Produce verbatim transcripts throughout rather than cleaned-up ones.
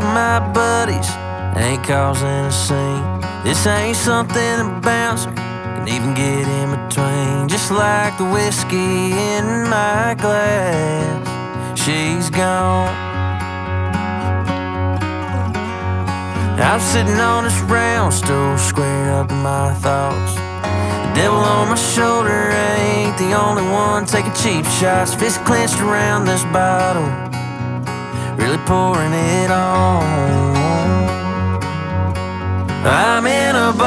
of my buddies ain't causing a scene. This ain't something a bouncer can even get in between. Just like the whiskey in my glass, she's gone. I'm sitting on this round stool, squaring up in my thoughts. The devil on my shoulder ain't the only one taking cheap shots. Fist clenched around this bottle, really pouring it on. I'm in a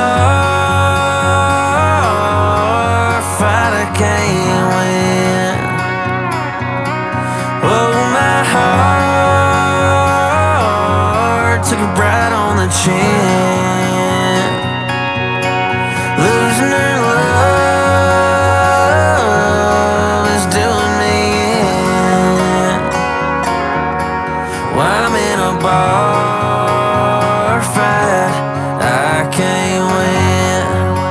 bar fight I can't win. Oh, my heart took it right on the chin. Losing her love is doing me in. Well, I'm in a bar fight I can't win.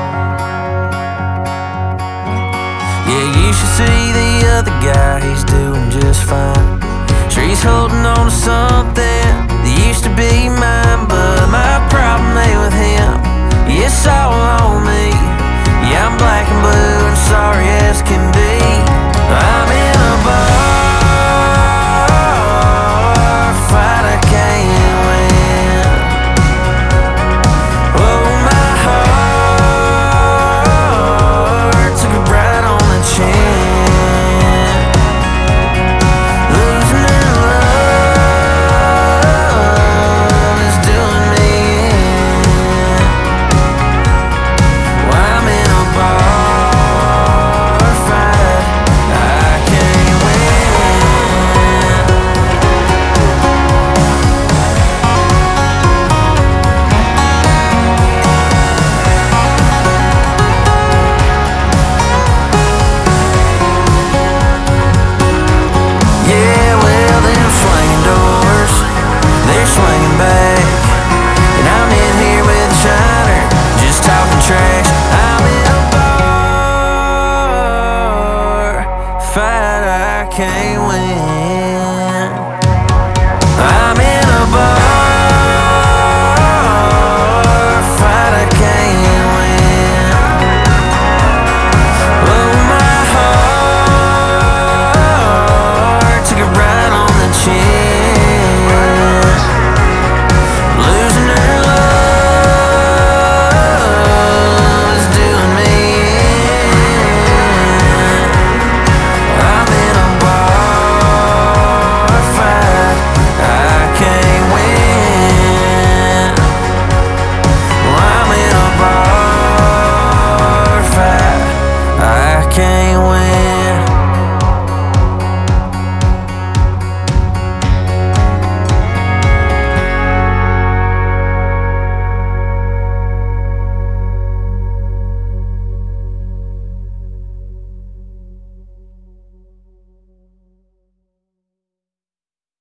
Yeah, you should see the other guy, he's doing just fine. Sure, he's holding on to something that used to be mine, but my problem ain't with him, it's all on me. Yeah, I'm black and blue and sorry as can be. I'm in a bar fight I can't win. Oh, my heart took it right on the chin. Losing her love is doing me in. Well, I'm in a bar fight I can't win. Yeah, well, them swinging doors, they're swinging back, and I'm in here with a shiner, just talking trash. I'm in a bar fight I can't win.